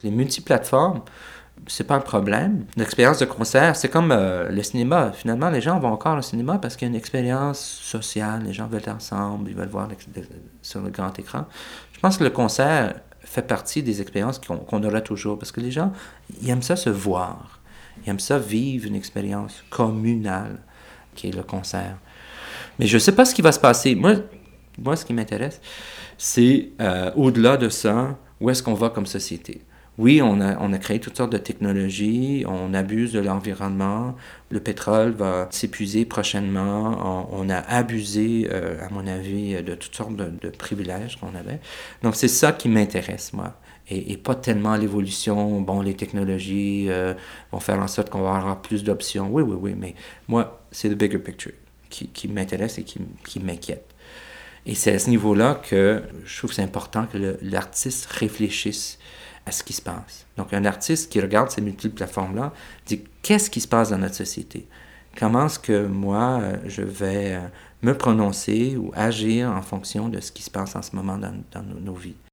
Les multiplateformes, c'est pas un problème. L'expérience de concert, c'est comme le cinéma. Finalement, les gens vont encore au cinéma parce qu'il y a une expérience sociale. Les gens veulent être ensemble, ils veulent voir sur le grand écran. Je pense que le concert fait partie des expériences qu'on aura toujours parce que les gens, ils aiment ça se voir. Ils aiment ça vivre une expérience communale qui est le concert. Mais je sais pas ce qui va se passer. Moi ce qui m'intéresse, c'est au-delà de ça, où est-ce qu'on va comme société? Oui, on a créé toutes sortes de technologies, on abuse de l'environnement, le pétrole va s'épuiser prochainement, on a abusé, à mon avis, de toutes sortes de privilèges qu'on avait. Donc c'est ça qui m'intéresse, moi, et pas tellement l'évolution, bon, les technologies vont faire en sorte qu'on va avoir plus d'options, oui, mais moi, c'est le bigger picture qui m'intéresse et qui m'inquiète. Et c'est à ce niveau-là que je trouve que c'est important que l'artiste réfléchisse à ce qui se passe. Donc, un artiste qui regarde ces multiples plateformes-là dit qu'est-ce qui se passe dans notre société? Comment est-ce que moi, je vais me prononcer ou agir en fonction de ce qui se passe en ce moment dans nos vies?